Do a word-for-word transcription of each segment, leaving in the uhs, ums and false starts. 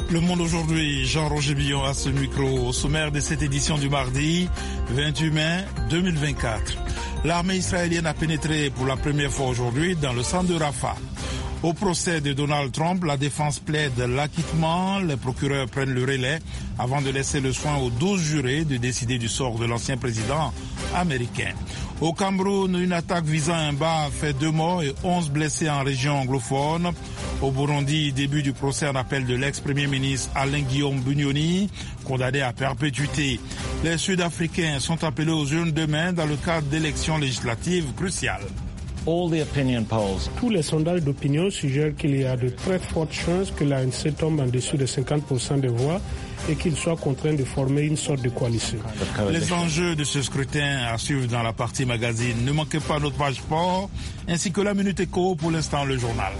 Le Monde aujourd'hui, Jean-Roger Billon à ce micro, au sommaire de cette édition du mardi vingt-huit mai deux mille vingt-quatre. L'armée israélienne a pénétré pour la première fois aujourd'hui dans le centre de Rafah. Au procès de Donald Trump, la défense plaide l'acquittement. Les procureurs prennent le relais avant de laisser le soin aux douze jurés de décider du sort de l'ancien président américain. Au Cameroun, une attaque visant un bar a fait deux morts et onze blessés en région anglophone. Au Burundi, début du procès en appel de l'ex-premier ministre Alain Guillaume Bunyoni, condamné à perpétuité. Les Sud-Africains sont appelés aux urnes demain dans le cadre d'élections législatives cruciales. Tous les sondages d'opinion suggèrent qu'il y a de très fortes chances que l'A N C tombe en dessous de cinquante pour cent des voix et qu'il soit contraint de former une sorte de coalition. Les enjeux de ce scrutin à suivre dans la partie magazine. Ne manquez pas notre page sport ainsi que la Minute Éco, pour l'instant le journal.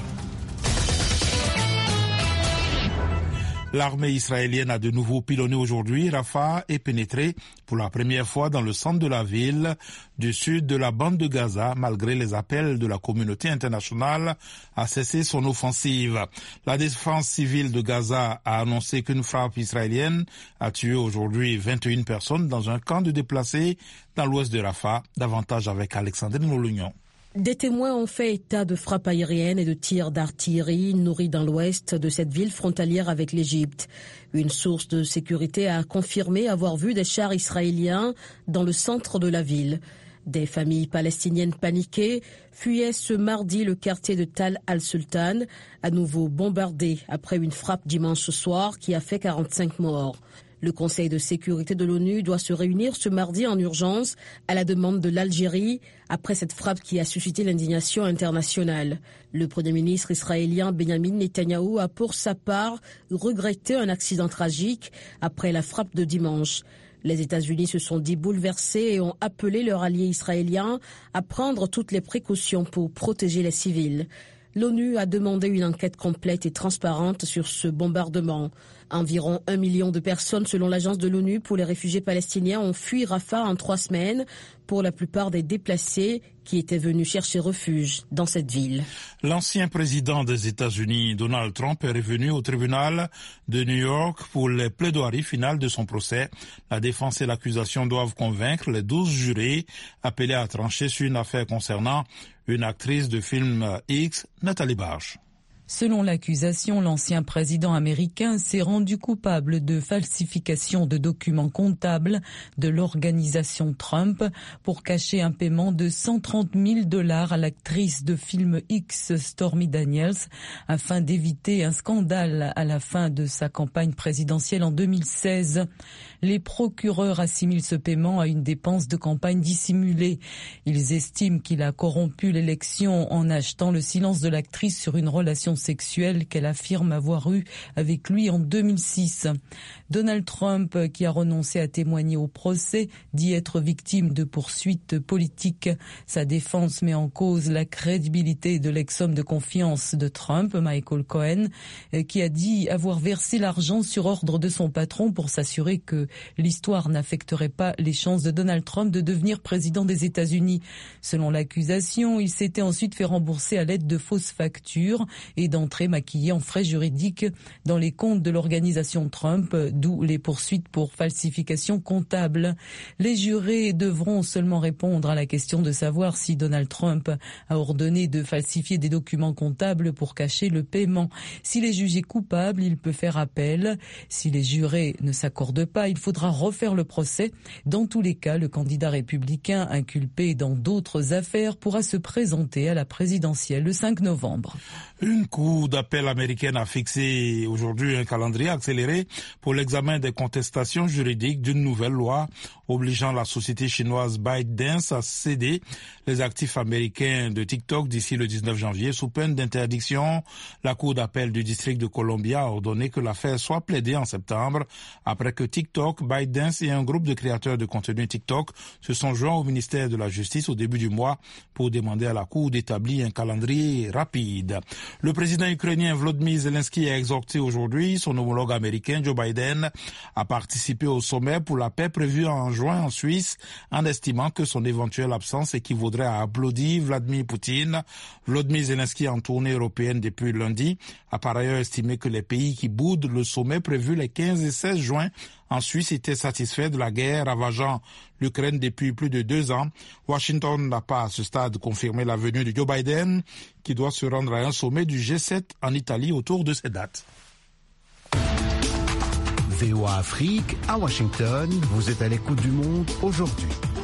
L'armée israélienne a de nouveau pilonné aujourd'hui Rafah et pénétré pour la première fois dans le centre de la ville du sud de la bande de Gaza, malgré les appels de la communauté internationale à cesser son offensive. La défense civile de Gaza a annoncé qu'une frappe israélienne a tué aujourd'hui vingt et une personnes dans un camp de déplacés dans l'ouest de Rafah. Davantage avec Alexandrine Olignon. Des témoins ont fait état de frappes aériennes et de tirs d'artillerie nourris dans l'ouest de cette ville frontalière avec l'Égypte. Une source de sécurité a confirmé avoir vu des chars israéliens dans le centre de la ville. Des familles palestiniennes paniquées fuyaient ce mardi le quartier de Tal al-Sultan, à nouveau bombardé après une frappe dimanche soir qui a fait quarante-cinq morts. Le Conseil de sécurité de l'ONU doit se réunir ce mardi en urgence à la demande de l'Algérie après cette frappe qui a suscité l'indignation internationale. Le Premier ministre israélien Benjamin Netanyahou a pour sa part regretté un accident tragique après la frappe de dimanche. Les États-Unis se sont dit bouleversés et ont appelé leurs alliés israéliens à prendre toutes les précautions pour protéger les civils. L'ONU a demandé une enquête complète et transparente sur ce bombardement. Environ un million de personnes, selon l'agence de l'ONU pour les réfugiés palestiniens, ont fui Rafah en trois semaines, pour la plupart des déplacés qui étaient venus chercher refuge dans cette ville. L'ancien président des États-Unis, Donald Trump, est revenu au tribunal de New York pour les plaidoiries finales de son procès. La défense et l'accusation doivent convaincre les douze jurés appelés à trancher sur une affaire concernant une actrice de film X, Nathalie Barge. Selon l'accusation, l'ancien président américain s'est rendu coupable de falsification de documents comptables de l'organisation Trump pour cacher un paiement de cent trente mille dollars à l'actrice de film X, Stormy Daniels, afin d'éviter un scandale à la fin de sa campagne présidentielle en deux mille seize. Les procureurs assimilent ce paiement à une dépense de campagne dissimulée. Ils estiment qu'il a corrompu l'élection en achetant le silence de l'actrice sur une relation sexuelle qu'elle affirme avoir eue avec lui en deux mille six. Donald Trump, qui a renoncé à témoigner au procès, dit être victime de poursuites politiques. Sa défense met en cause la crédibilité de l'ex-homme de confiance de Trump, Michael Cohen, qui a dit avoir versé l'argent sur ordre de son patron pour s'assurer que l'histoire n'affecterait pas les chances de Donald Trump de devenir président des États-Unis. Selon l'accusation, il s'était ensuite fait rembourser à l'aide de fausses factures et d'entrées maquillées en frais juridiques dans les comptes de l'organisation Trump, d'où les poursuites pour falsification comptable. Les jurés devront seulement répondre à la question de savoir si Donald Trump a ordonné de falsifier des documents comptables pour cacher le paiement. S'il est jugé coupable, il peut faire appel. Si les jurés ne s'accordent pas, il faudra refaire le procès. Dans tous les cas, le candidat républicain inculpé dans d'autres affaires pourra se présenter à la présidentielle le cinq novembre. Une cour d'appel américaine a fixé aujourd'hui un calendrier accéléré pour l'examen des contestations juridiques d'une nouvelle loi obligeant la société chinoise ByteDance à céder les actifs américains de TikTok d'ici le dix-neuf janvier sous peine d'interdiction. La cour d'appel du district de Columbia a ordonné que l'affaire soit plaidée en septembre après que TikTok, ByteDance et un groupe de créateurs de contenu TikTok se sont joints au ministère de la Justice au début du mois pour demander à la cour d'établir un calendrier rapide. Le président ukrainien Volodymyr Zelensky a exhorté aujourd'hui son homologue américain Joe Biden à participer au sommet pour la paix prévu en rejoint en Suisse en estimant que son éventuelle absence équivaudrait à applaudir Vladimir Poutine. Volodymyr Zelensky, en tournée européenne depuis lundi, a par ailleurs estimé que les pays qui boudent le sommet prévu les quinze et seize juin en Suisse étaient satisfaits de la guerre ravageant l'Ukraine depuis plus de deux ans. Washington n'a pas à ce stade confirmé la venue de Joe Biden, qui doit se rendre à un sommet du G sept en Italie autour de ces dates. V O A Afrique, à Washington, vous êtes à l'écoute du monde aujourd'hui.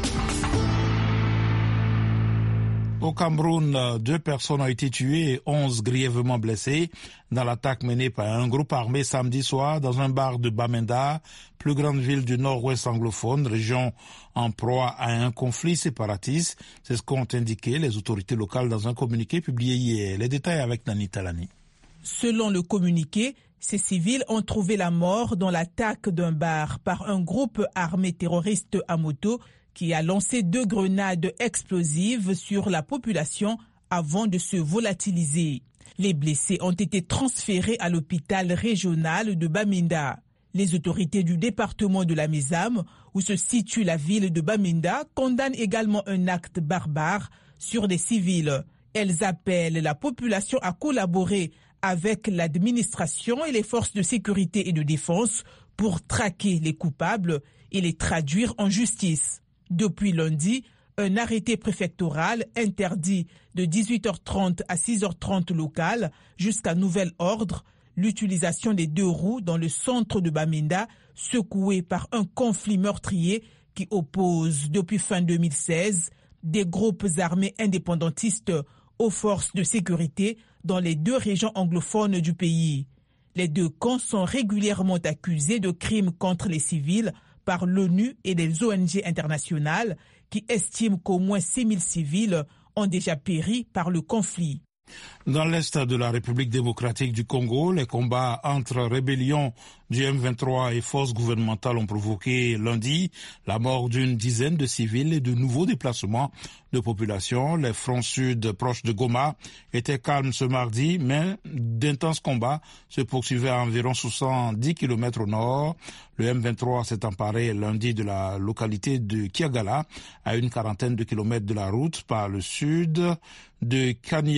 Au Cameroun, deux personnes ont été tuées et onze grièvement blessées dans l'attaque menée par un groupe armé samedi soir dans un bar de Bamenda, plus grande ville du nord-ouest anglophone, région en proie à un conflit séparatiste. C'est ce qu'ont indiqué les autorités locales dans un communiqué publié hier. Les détails avec Nani Talani. Selon le communiqué, ces civils ont trouvé la mort dans l'attaque d'un bar par un groupe armé terroriste à moto qui a lancé deux grenades explosives sur la population avant de se volatiliser. Les blessés ont été transférés à l'hôpital régional de Bamenda. Les autorités du département de la Mézame, où se situe la ville de Bamenda, condamnent également un acte barbare sur des civils. Elles appellent la population à collaborer avec l'administration et les forces de sécurité et de défense pour traquer les coupables et les traduire en justice. Depuis lundi, un arrêté préfectoral interdit de dix-huit heures trente à six heures trente locales jusqu'à nouvel ordre l'utilisation des deux roues dans le centre de Bamenda, secoué par un conflit meurtrier qui oppose depuis fin deux mille seize des groupes armés indépendantistes aux forces de sécurité dans les deux régions anglophones du pays. Les deux camps sont régulièrement accusés de crimes contre les civils par l'ONU et les O N G internationales qui estiment qu'au moins six mille civils ont déjà péri par le conflit. Dans l'est de la République démocratique du Congo, les combats entre rébellions du M vingt-trois et forces gouvernementales ont provoqué lundi la mort d'une dizaine de civils et de nouveaux déplacements de population. Les fronts sud proches de Goma étaient calmes ce mardi, mais d'intenses combats se poursuivaient à environ soixante-dix kilomètres au nord. Le M vingt-trois s'est emparé lundi de la localité de Kiagala, à une quarantaine de kilomètres de la route par le sud de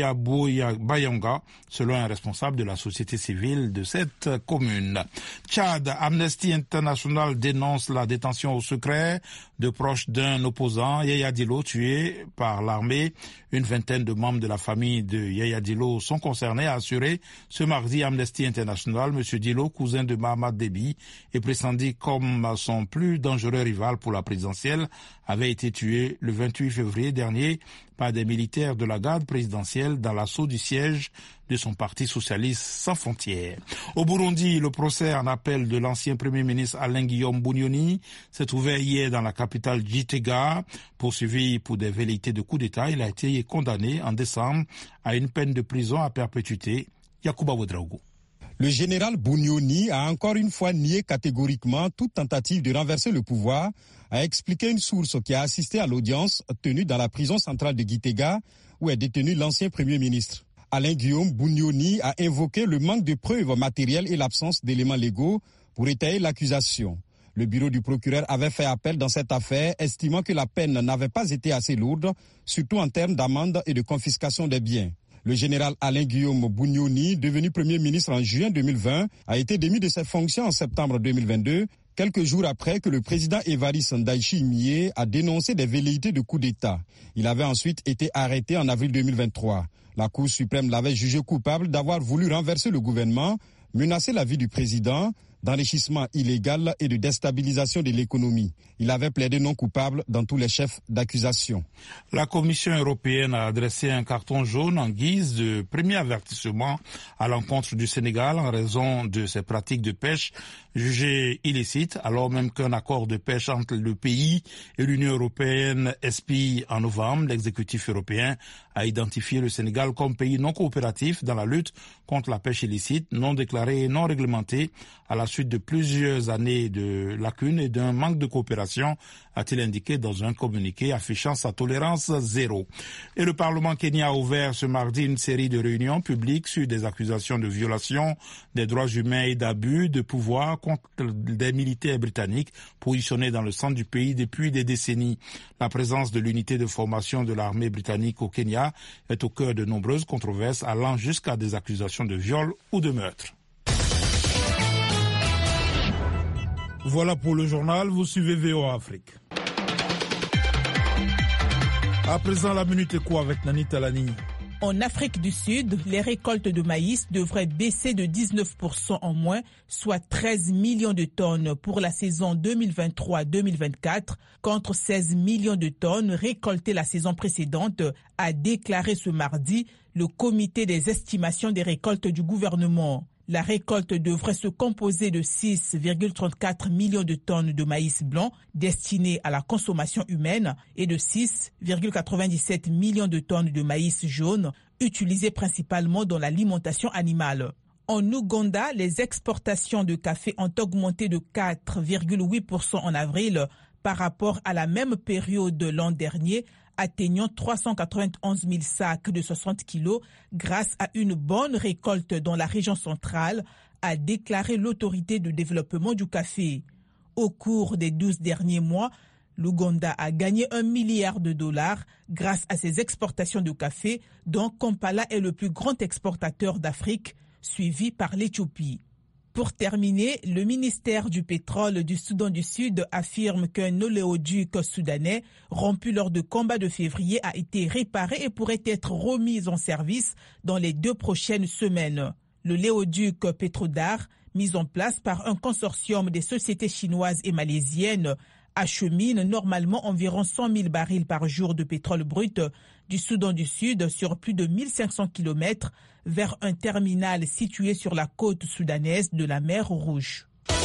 Kaniabayonga, selon un responsable de la société civile de cette commune. Tchad, Amnesty International dénonce la détention au secret de proches d'un opposant, Yaya Dillo, tué par l'armée. Une vingtaine de membres de la famille de Yaya Dillo sont concernés, a assuré ce mardi Amnesty International. Monsieur Dillo, cousin de Mahamad Déby et pressenti comme son plus dangereux rival pour la présidentielle, avait été tué le vingt-huit février dernier par des militaires de la garde présidentielle dans l'assaut du siège de son parti socialiste sans frontières. Au Burundi, le procès en appel de l'ancien premier ministre Alain-Guillaume Bunyoni s'est ouvert hier dans la capitale Gitega. Poursuivi pour des velléités de coup d'État, il a été condamné en décembre à une peine de prison à perpétuité. Yacouba Ouedraogo. Le général Bunyoni a encore une fois nié catégoriquement toute tentative de renverser le pouvoir, a expliqué une source qui a assisté à l'audience tenue dans la prison centrale de Gitega, où est détenu l'ancien premier ministre. Alain-Guillaume Bunyoni a invoqué le manque de preuves matérielles et l'absence d'éléments légaux pour étayer l'accusation. Le bureau du procureur avait fait appel dans cette affaire, estimant que la peine n'avait pas été assez lourde, surtout en termes d'amende et de confiscation des biens. Le général Alain-Guillaume Bunyoni, devenu Premier ministre en juin deux mille vingt, a été démis de ses fonctions en septembre deux mille vingt-deux, quelques jours après que le président Évariste Ndayishimiye a dénoncé des velléités de coup d'État. Il avait ensuite été arrêté en avril deux mille vingt-trois. La Cour suprême l'avait jugé coupable d'avoir voulu renverser le gouvernement, menacer la vie du président, d'enrichissement illégal et de déstabilisation de l'économie. Il avait plaidé non coupable dans tous les chefs d'accusation. La Commission européenne a adressé un carton jaune en guise de premier avertissement à l'encontre du Sénégal en raison de ses pratiques de pêche jugées illicites, alors même qu'un accord de pêche entre le pays et l'Union européenne expire en novembre. L'exécutif européen a identifié le Sénégal comme pays non coopératif dans la lutte contre la pêche illicite, non déclarée et non réglementée à la suite suite de plusieurs années de lacunes et d'un manque de coopération, a-t-il indiqué dans un communiqué affichant sa tolérance zéro. Et le Parlement kenyan a ouvert ce mardi une série de réunions publiques sur des accusations de violation des droits humains et d'abus de pouvoir contre des militaires britanniques positionnés dans le centre du pays depuis des décennies. La présence de l'unité de formation de l'armée britannique au Kenya est au cœur de nombreuses controverses allant jusqu'à des accusations de viol ou de meurtre. Voilà pour le journal, vous suivez V O A Afrique. À présent, la Minute Éco avec Nani Talani. En Afrique du Sud, les récoltes de maïs devraient baisser de dix-neuf pour cent en moins, soit treize millions de tonnes pour la saison deux mille vingt-trois deux mille vingt-quatre, contre seize millions de tonnes récoltées la saison précédente, a déclaré ce mardi le comité des estimations des récoltes du gouvernement. La récolte devrait se composer de six virgule trente-quatre millions de tonnes de maïs blanc destinées à la consommation humaine et de six virgule quatre-vingt-dix-sept millions de tonnes de maïs jaune utilisées principalement dans l'alimentation animale. En Ouganda, les exportations de café ont augmenté de quatre virgule huit pour cent en avril par rapport à la même période de l'an dernier, atteignant trois cent quatre-vingt-onze mille sacs de soixante kilos grâce à une bonne récolte dans la région centrale, a déclaré l'autorité de développement du café. Au cours des douze derniers mois, l'Ouganda a gagné un milliard de dollars grâce à ses exportations de café, dont Kampala est le plus grand exportateur d'Afrique, suivi par l'Éthiopie. Pour terminer, le ministère du pétrole du Soudan du Sud affirme qu'un oléoduc soudanais rompu lors de combats de février a été réparé et pourrait être remis en service dans les deux prochaines semaines. Le léoduc Petrodar, mis en place par un consortium des sociétés chinoises et malaisiennes, achemine normalement environ cent mille barils par jour de pétrole brut du Soudan du Sud sur plus de mille cinq cents kilomètres vers un terminal situé sur la côte soudanaise de la mer Rouge.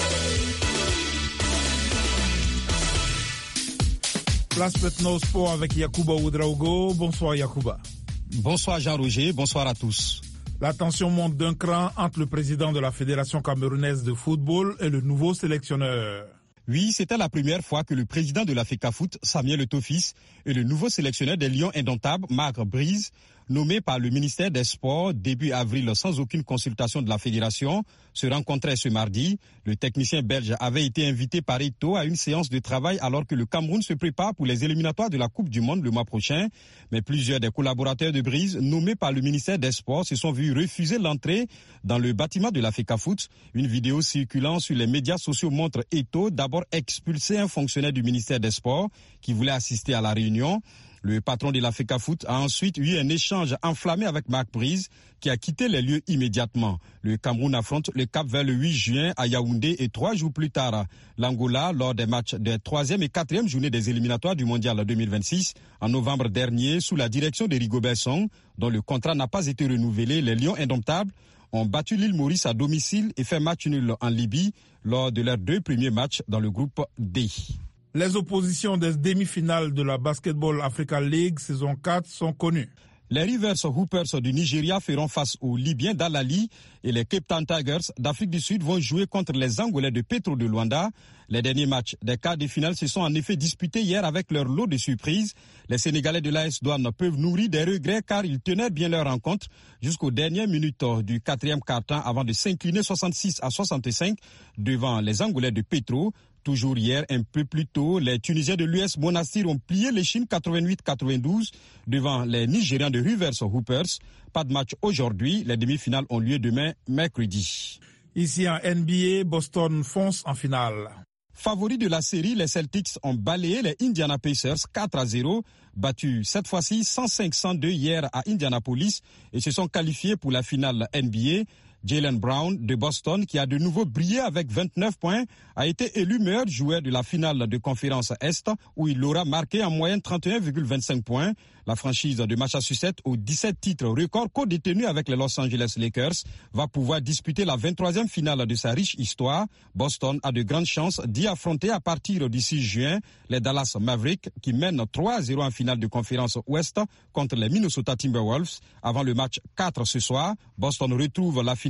Place maintenant au sport avec Yacouba Ouedraogo. Bonsoir Yacouba. Bonsoir Jean-Roger, bonsoir à tous. La tension monte d'un cran entre le président de la Fédération camerounaise de football et le nouveau sélectionneur. Oui, c'était la première fois que le président de la FECAFOOT, Samuel Eto'o-Fils, et le nouveau sélectionneur des Lions indomptables, Marc Brise, nommé par le ministère des Sports début avril sans aucune consultation de la fédération, se rencontraient ce mardi. Le technicien belge avait été invité par Eto'o à une séance de travail alors que le Cameroun se prépare pour les éliminatoires de la Coupe du Monde le mois prochain. Mais plusieurs des collaborateurs de Brise, nommés par le ministère des Sports, se sont vus refuser l'entrée dans le bâtiment de la FECAFOOT. Une vidéo circulant sur les médias sociaux montre Eto'o d'abord expulser un fonctionnaire du ministère des Sports qui voulait assister à la réunion. Le patron de la FECAFOOT a ensuite eu un échange enflammé avec Marc Brise qui a quitté les lieux immédiatement. Le Cameroun affronte le Cap-Vert le huit juin à Yaoundé et trois jours plus tard, l'Angola lors des matchs des troisième et quatrième journées des éliminatoires du Mondial deux mille vingt-six. En novembre dernier, sous la direction de Rigobert Song, dont le contrat n'a pas été renouvelé, les Lions indomptables ont battu l'île Maurice à domicile et fait match nul en Libye lors de leurs deux premiers matchs dans le groupe D. Les oppositions des demi-finales de la Basketball Africa League saison quatre sont connues. Les Rivers Hoopers du Nigeria feront face aux Libyens d'Al-Ali et les Cape Town Tigers d'Afrique du Sud vont jouer contre les Angolais de Petro de Luanda. Les derniers matchs des quarts de finale se sont en effet disputés hier avec leur lot de surprises. Les Sénégalais de l'A S Douane peuvent nourrir des regrets car ils tenaient bien leur rencontre jusqu'aux dernières minutes du quatrième quart-temps avant de s'incliner soixante-six à soixante-cinq devant les Angolais de Petro. Toujours hier, un peu plus tôt, les Tunisiens de l'U S Monastir ont plié les Chines quatre-vingt-huit à quatre-vingt-douze devant les Nigérians de Rivers Hoopers. Pas de match aujourd'hui, les demi-finales ont lieu demain, mercredi. Ici en N B A, Boston fonce en finale. Favoris de la série, les Celtics ont balayé les Indiana Pacers quatre à zéro, battus cette fois-ci cent cinq à cent deux hier à Indianapolis et se sont qualifiés pour la finale N B A. Jaylen Brown de Boston, qui a de nouveau brillé avec vingt-neuf points, a été élu meilleur joueur de la finale de conférence Est, où il aura marqué en moyenne trente et un virgule vingt-cinq points. La franchise de Massachusetts, aux dix-sept titres records co-détenus avec les Los Angeles Lakers, va pouvoir disputer la vingt-troisième finale de sa riche histoire. Boston a de grandes chances d'y affronter à partir du six juin les Dallas Mavericks, qui mènent trois à zéro en finale de conférence Ouest contre les Minnesota Timberwolves. Avant le match quatre ce soir, Boston retrouve la finale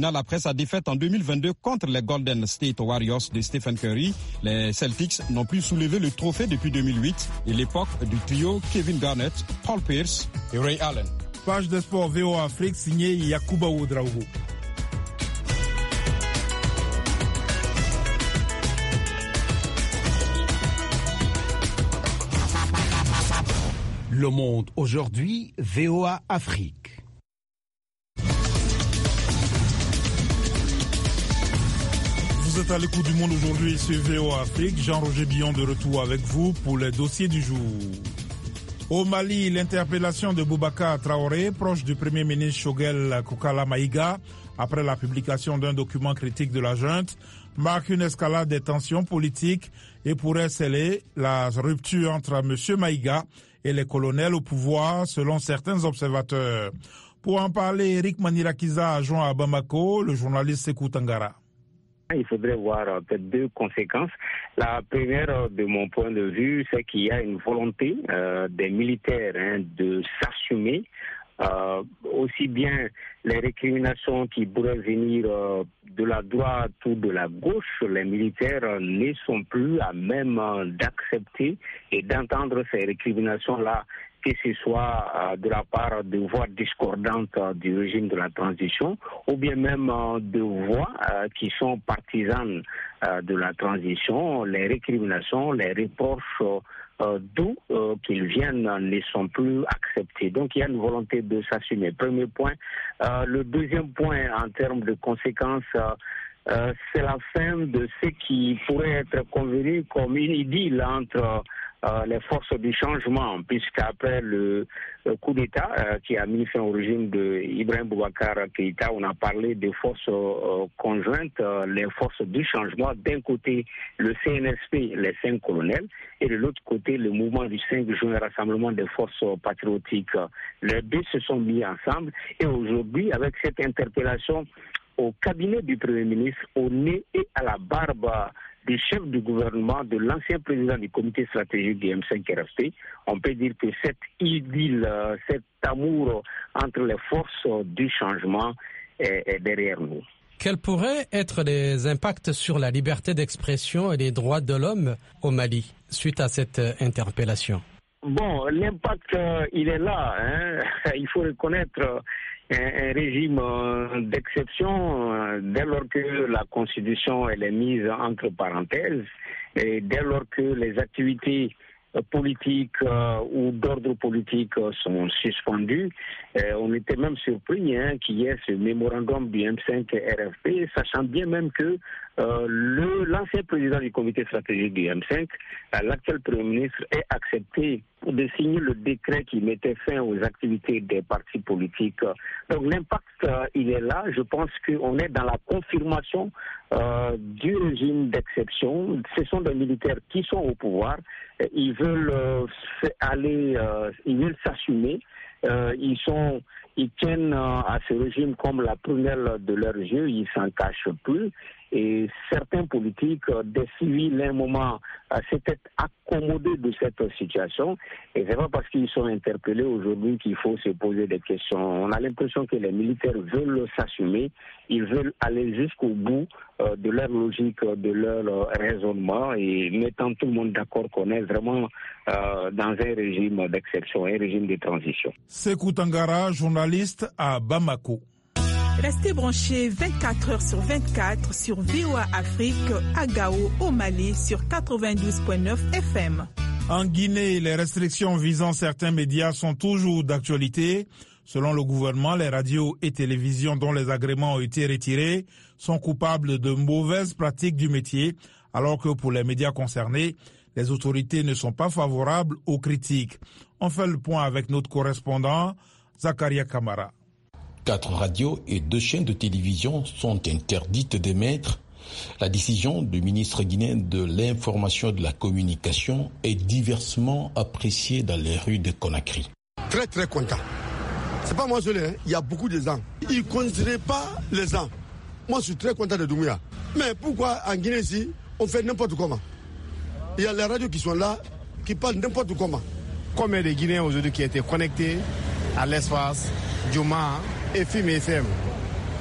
finale après sa défaite en deux mille vingt-deux contre les Golden State Warriors de Stephen Curry. Les Celtics n'ont plus soulevé le trophée depuis deux mille huit et l'époque du trio Kevin Garnett, Paul Pierce et Ray Allen. Page de sport V O A Afrique signée Yakuba Ouedraogo. Le Monde aujourd'hui, V O A Afrique. Vous êtes à l'écoute du Monde aujourd'hui sur V O A Afrique. Jean-Roger Billon de retour avec vous pour les dossiers du jour. Au Mali, l'interpellation de Boubacar Traoré, proche du Premier ministre Choguel Koukala Maïga, après la publication d'un document critique de la junte, marque une escalade des tensions politiques et pourrait sceller la rupture entre M. Maïga et les colonels au pouvoir, selon certains observateurs. Pour en parler, Eric Manirakiza a joint à Bamako le journaliste Sekou Tangara. Il faudrait voir euh, peut-être deux conséquences. La première, euh, de mon point de vue, c'est qu'il y a une volonté euh, des militaires hein, de s'assumer. Euh, aussi bien les récriminations qui pourraient venir euh, de la droite ou de la gauche, les militaires euh, ne sont plus à même euh, d'accepter et d'entendre ces récriminations-là, que ce soit euh, de la part de voix discordantes euh, du régime de la transition, ou bien même euh, de voix euh, qui sont partisanes euh, de la transition. Les récriminations, les reproches euh, Euh, d'où euh, qu'ils viennent ne sont plus acceptés. Donc il y a une volonté de s'assumer. Premier point. Euh, le deuxième point en termes de conséquences, euh, euh, c'est la fin de ce qui pourrait être convenu comme une idylle entre euh, les forces du changement, puisqu'après le, le coup d'État euh, qui a mis fin au régime de Ibrahim Boubacar Keïta, on a parlé des forces euh, conjointes, euh, les forces du changement. D'un côté, le C N S P, les cinq colonels, et de l'autre côté, le mouvement du cinq juin, rassemblement des forces patriotiques. Les deux se sont mis ensemble et aujourd'hui, avec cette interpellation au cabinet du Premier ministre, au nez et à la barbe du chef du gouvernement, de l'ancien président du comité stratégique du M cinq R F P, on peut dire que cette idylle, cet amour entre les forces du changement est, est derrière nous. Quels pourraient être les impacts sur la liberté d'expression et les droits de l'homme au Mali suite à cette interpellation? Bon, l'impact, euh, il est là. Hein. Il faut reconnaître euh, un, un régime euh, d'exception euh, dès lors que la Constitution elle est mise entre parenthèses et dès lors que les activités politiques euh, ou d'ordre politique euh, sont suspendus. Euh, on était même surpris hein, qu'il y ait ce mémorandum du M cinq R F P, sachant bien même que euh, le, l'ancien président du comité stratégique du M cinq, euh, l'actuel Premier ministre, ait accepté de signer le décret qui mettait fin aux activités des partis politiques. Donc l'impact, euh, il est là. Je pense qu'on est dans la confirmation euh, du régime d'exception. Ce sont des militaires qui sont au pouvoir. Ils veulent euh, aller, euh, ils veulent s'assumer. Euh, ils sont, ils tiennent euh, à ce régime comme la prunelle de leurs yeux. Ils s'en cachent plus. Et certains politiques, euh, des civils, à un moment, euh, s'étaient accommodés de cette situation. Et c'est pas parce qu'ils sont interpellés aujourd'hui qu'il faut se poser des questions. On a l'impression que les militaires veulent s'assumer. Ils veulent aller jusqu'au bout euh, de leur logique, de leur euh, raisonnement, et mettant tout le monde d'accord qu'on est vraiment euh, dans un régime d'exception, un régime de transition. Sekou Tangara, journaliste à Bamako. Restez branchés vingt-quatre heures sur vingt-quatre sur V O A Afrique à Gao, au Mali, sur quatre-vingt-douze virgule neuf F M. En Guinée, les restrictions visant certains médias sont toujours d'actualité. Selon le gouvernement, les radios et télévisions dont les agréments ont été retirés sont coupables de mauvaises pratiques du métier, alors que pour les médias concernés, les autorités ne sont pas favorables aux critiques. On fait le point avec notre correspondant, Zakaria Kamara. Quatre radios et deux chaînes de télévision sont interdites d'émettre. La décision du ministre guinéen de l'information et de la communication est diversement appréciée dans les rues de Conakry. Très très content. C'est pas moi seul, hein. Il y a beaucoup de gens. Ils ne considèrent pas les gens. Moi je suis très content de Doumbouya. Mais pourquoi en Guinée ici, on fait n'importe comment? Il y a les radios qui sont là, qui parlent n'importe comment. Combien de Guinéens aujourd'hui qui étaient connectés à l'espace, Djouma et F I M et F M?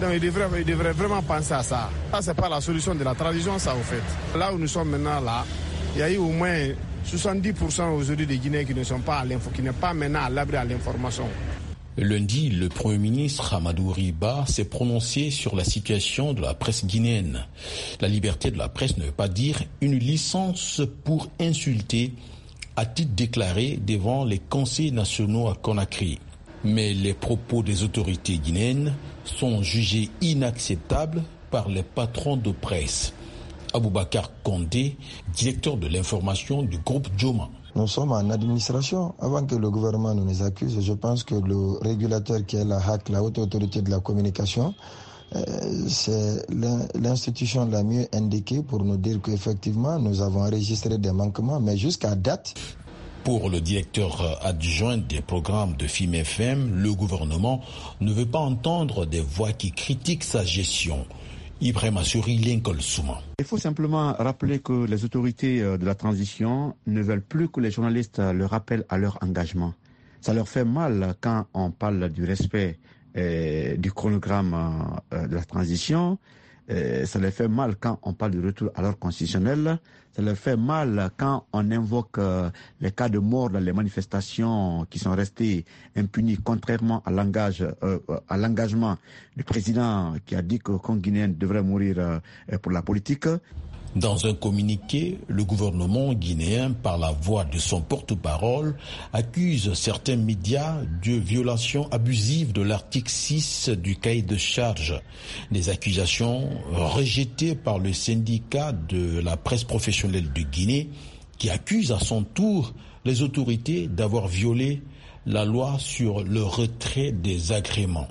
Donc il devrait, il devrait vraiment penser à ça. Ça, c'est pas la solution de la transition, ça, au fait. Là où nous sommes maintenant, là, il y a eu au moins soixante-dix pour cent aujourd'hui des Guinéens qui ne sont pas à l'info, qui n'est pas maintenant à l'abri à l'information. Lundi, le Premier ministre Amadou Riba s'est prononcé sur la situation de la presse guinéenne. La liberté de la presse ne veut pas dire une licence pour insulter, a-t-il déclaré devant les conseils nationaux à Conakry. Mais les propos des autorités guinéennes sont jugés inacceptables par les patrons de presse. Aboubakar Condé, directeur de l'information du groupe Joma. Nous sommes en administration. Avant que le gouvernement nous accuse, je pense que le régulateur qui est la H A C, la Haute Autorité de la Communication, euh, c'est l'institution la mieux indiquée pour nous dire qu'effectivement, nous avons enregistré des manquements, mais jusqu'à date... Pour le directeur adjoint des programmes de F I M F M, le gouvernement ne veut pas entendre des voix qui critiquent sa gestion. Ibrahim Assouri, Lincoln Souma. Il faut simplement rappeler que les autorités de la transition ne veulent plus que les journalistes le rappellent à leur engagement. Ça leur fait mal quand on parle du respect euh, du chronogramme euh, de la transition. Euh, ça leur fait mal quand on parle du retour à l'ordre constitutionnel. Ça leur fait mal quand on invoque euh, les cas de mort dans les manifestations qui sont restés impunis, contrairement à l'engage, euh, à l'engagement du président qui a dit que qu'un Guinéen devrait mourir euh, pour la politique. Dans un communiqué, le gouvernement guinéen, par la voix de son porte-parole, accuse certains médias de violation abusive de l'article six du cahier de charges. Des accusations rejetées par le syndicat de la presse professionnelle de Guinée, qui accuse à son tour les autorités d'avoir violé la loi sur le retrait des agréments.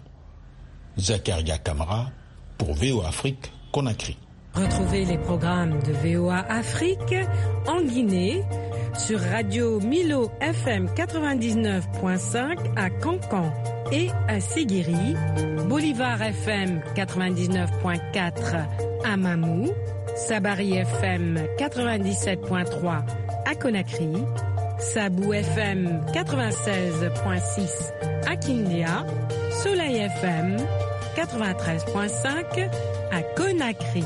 Zakaria Kamara, pour V O A Afrique, Conakry. Retrouvez les programmes de V O A Afrique en Guinée sur Radio Milo F M quatre-vingt-dix-neuf point cinq à Cancan et à Séguéri, Bolivar F M quatre-vingt-dix-neuf point quatre à Mamou, Sabari F M quatre-vingt-dix-sept point trois à Conakry, Sabou F M quatre-vingt-seize point six à Kindia, Soleil F M quatre-vingt-treize point cinq à Conakry.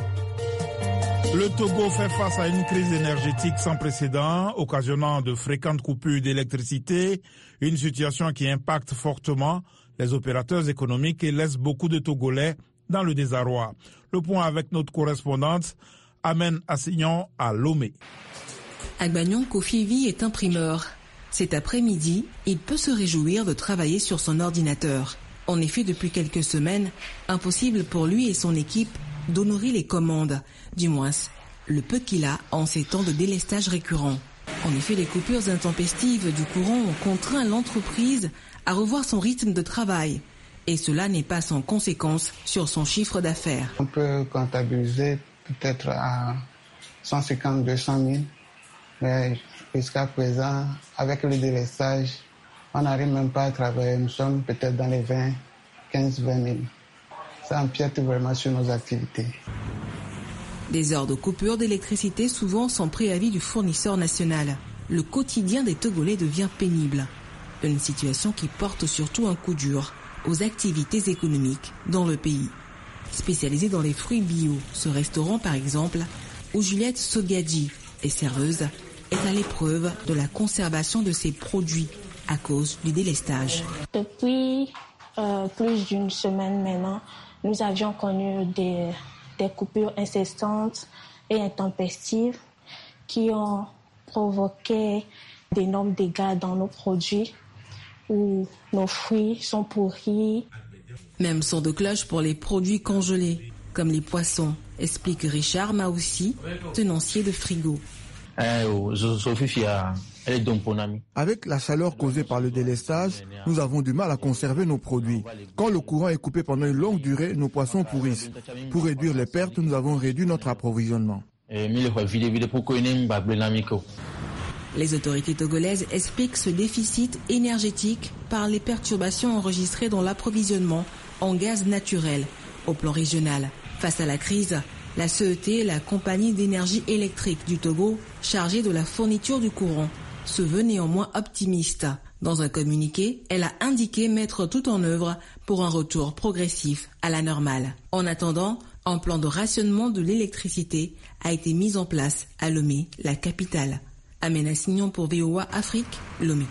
Le Togo fait face à une crise énergétique sans précédent, occasionnant de fréquentes coupures d'électricité, une situation qui impacte fortement les opérateurs économiques et laisse beaucoup de Togolais dans le désarroi. Le point avec notre correspondante, Amen Assignon à Lomé. Agbagnon Kofivi est imprimeur. Cet après-midi, il peut se réjouir de travailler sur son ordinateur. En effet, depuis quelques semaines, impossible pour lui et son équipe d'honorer les commandes, du moins le peu qu'il a en ces temps de délestage récurrents. En effet, les coupures intempestives du courant ont contraint l'entreprise à revoir son rythme de travail. Et cela n'est pas sans conséquence sur son chiffre d'affaires. On peut comptabiliser peut-être à cent cinquante à deux cent mille, mais jusqu'à présent, avec le délestage, on n'arrive même pas à travailler. Nous sommes peut-être dans les vingt, quinze à vingt mille. Ça empiète vraiment sur nos activités. Des heures de coupure d'électricité souvent sans préavis du fournisseur national. Le quotidien des Togolais devient pénible. Une situation qui porte surtout un coup dur aux activités économiques dans le pays. Spécialisé dans les fruits bio, ce restaurant par exemple, où Juliette Sogadji est serveuse, est à l'épreuve de la conservation de ses produits à cause du délestage. Depuis euh, plus d'une semaine maintenant, nous avions connu des, des coupures incessantes et intempestives qui ont provoqué d'énormes dégâts dans nos produits, où nos fruits sont pourris. Même son de cloche pour les produits congelés, comme les poissons, explique Richard Maoussi, tenancier de frigo. Avec la chaleur causée par le délestage, nous avons du mal à conserver nos produits. Quand le courant est coupé pendant une longue durée, nos poissons pourrissent. Pour réduire les pertes, nous avons réduit notre approvisionnement. Les autorités togolaises expliquent ce déficit énergétique par les perturbations enregistrées dans l'approvisionnement en gaz naturel au plan régional. Face à la crise, la C E T, la compagnie d'énergie électrique du Togo, chargée de la fourniture du courant, se veut néanmoins optimiste. Dans un communiqué, elle a indiqué mettre tout en œuvre pour un retour progressif à la normale. En attendant, un plan de rationnement de l'électricité a été mis en place à Lomé, la capitale. Amena Signon pour V O A Afrique, Lomé.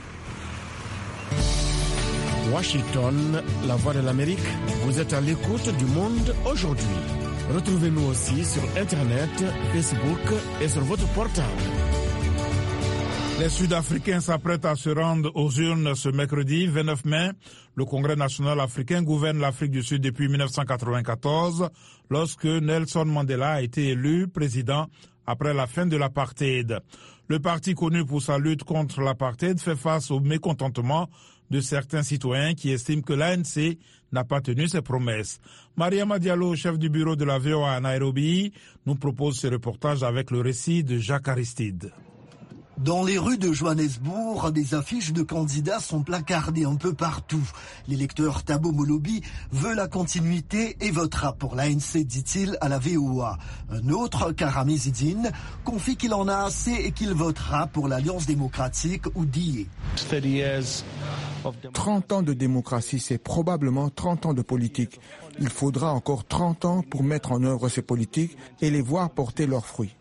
Washington, la voix de l'Amérique, vous êtes à l'écoute du monde aujourd'hui. Retrouvez-nous aussi sur Internet, Facebook et sur votre portable. Les Sud-Africains s'apprêtent à se rendre aux urnes ce mercredi vingt-neuf mai. Le Congrès national africain gouverne l'Afrique du Sud depuis mille neuf cent quatre-vingt-quatorze, lorsque Nelson Mandela a été élu président après la fin de l'apartheid. Le parti connu pour sa lutte contre l'apartheid fait face au mécontentement de certains citoyens qui estiment que l'A N C n'a pas tenu ses promesses. Mariama Diallo, chef du bureau de la V O A à Nairobi, nous propose ce reportage avec le récit de Jacques Aristide. Dans les rues de Johannesburg, des affiches de candidats sont placardées un peu partout. L'électeur Thabo Molobi veut la continuité et votera pour l'A N C, dit-il à la V O A. Un autre, Karami Zidine, confie qu'il en a assez et qu'il votera pour l'Alliance démocratique ou D A. trente ans de démocratie, c'est probablement trente ans de politique. Il faudra encore trente ans pour mettre en œuvre ces politiques et les voir porter leurs fruits.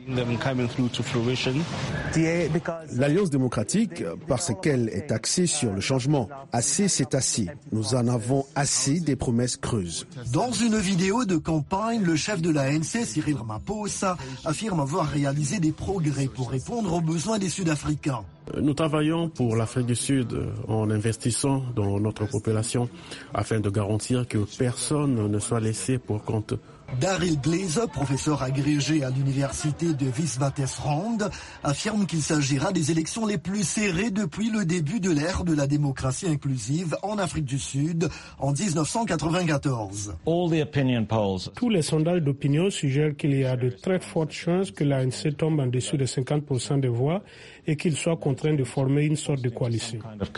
L'Alliance démocratique, parce qu'elle est axée sur le changement. Assez, c'est assez. Nous en avons assez des promesses creuses. Dans une vidéo de campagne, le chef de l'A N C, Cyril Ramaphosa, affirme avoir réalisé des progrès pour répondre aux besoins des Sud-Africains. Nous travaillons pour l'Afrique du Sud en investissant dans notre population afin de garantir que personne ne soit laissé pour compte. Daryl Glazer, professeur agrégé à l'université de Witwatersrand, affirme qu'il s'agira des élections les plus serrées depuis le début de l'ère de la démocratie inclusive en Afrique du Sud en dix-neuf cent quatre-vingt-quatorze. Tous les sondages d'opinion suggèrent qu'il y a de très fortes chances que l'A N C tombe en dessous de cinquante pour cent des voix et qu'il soit contraint de former une sorte de coalition.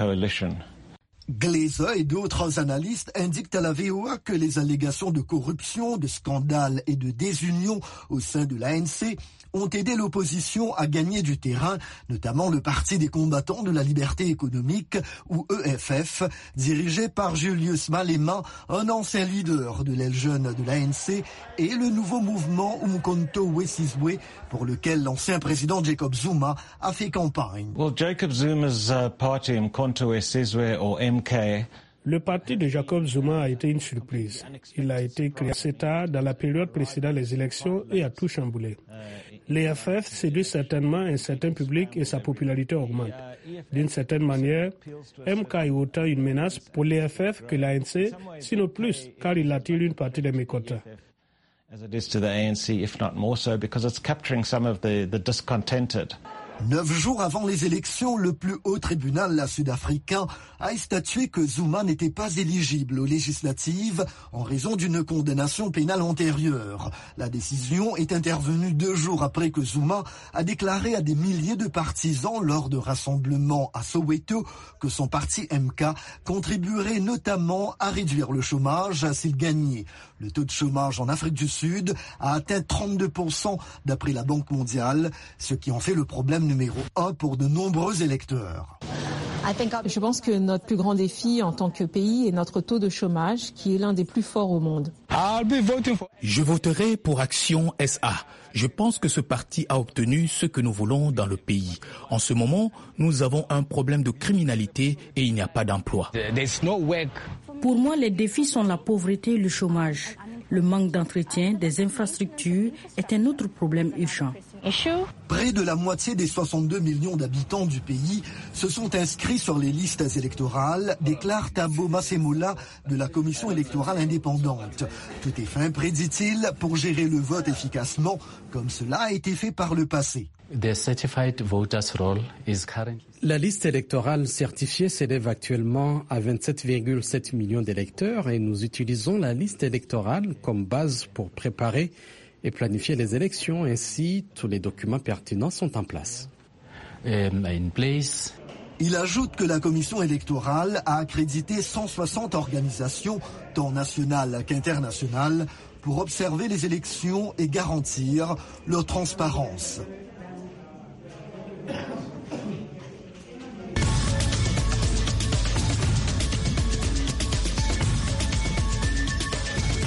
Glazer et d'autres analystes indiquent à la V O A que les allégations de corruption, de scandales et de désunion au sein de l'A N C ont aidé l'opposition à gagner du terrain, notamment le Parti des combattants de la liberté économique, ou E F F, dirigé par Julius Malema, un ancien leader de l'aile jeune de l'A N C, et le nouveau mouvement Umkhonto we Sizwe, pour lequel l'ancien président Jacob Zuma a fait campagne. Well, Jacob Zuma's uh, party, Umkhonto we Sizwe, or M K, le parti de Jacob Zuma a été une surprise. Il a été créé assez tard dans la période précédant les élections et a tout chamboulé. L'E F F séduit certainement un certain public et sa popularité augmente. D'une certaine manière, M K est autant une menace pour l'E F F que l'A N C, sinon plus, car il attire une partie des mécontents. As it is to the A N C, if not more so, because it's capturing some of the, the discontented. Neuf jours avant les élections, le plus haut tribunal sud-africain a statué que Zuma n'était pas éligible aux législatives en raison d'une condamnation pénale antérieure. La décision est intervenue deux jours après que Zuma a déclaré à des milliers de partisans lors de rassemblements à Soweto que son parti M K contribuerait notamment à réduire le chômage s'il gagnait. Le taux de chômage en Afrique du Sud a atteint trente-deux pour cent d'après la Banque mondiale, ce qui en fait le problème numéro un pour de nombreux électeurs. Je pense que notre plus grand défi en tant que pays est notre taux de chômage, qui est l'un des plus forts au monde. Je voterai pour Action S A. Je pense que ce parti a obtenu ce que nous voulons dans le pays. En ce moment, nous avons un problème de criminalité et il n'y a pas d'emploi. Pour moi, les défis sont la pauvreté et le chômage. Le manque d'entretien des infrastructures est un autre problème urgent. Près de la moitié des soixante-deux millions d'habitants du pays se sont inscrits sur les listes électorales, déclare Thabo Masemola de la Commission électorale indépendante. Tout est fin, prédit-il, pour gérer le vote efficacement, comme cela a été fait par le passé. La liste électorale certifiée s'élève actuellement à vingt-sept virgule sept millions d'électeurs et nous utilisons la liste électorale comme base pour préparer et planifier les élections. Ainsi, tous les documents pertinents sont en place. In place. Il ajoute que la commission électorale a accrédité cent soixante organisations, tant nationales qu'internationales, pour observer les élections et garantir leur transparence.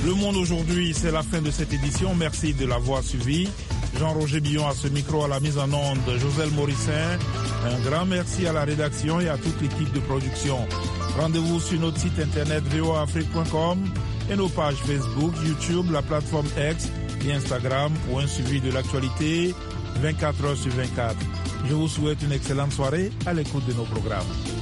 Le Monde aujourd'hui, c'est la fin de cette édition. Merci de l'avoir suivi. Jean-Roger Billon à ce micro, à la mise en onde, Joselle Morissin. Un grand merci à la rédaction et à toute l'équipe de production. Rendez-vous sur notre site internet v o a afrique point com et nos pages Facebook, YouTube, la plateforme X et Instagram pour un suivi de l'actualité vingt-quatre heures sur vingt-quatre. Je vous souhaite une excellente soirée à l'écoute de nos programmes.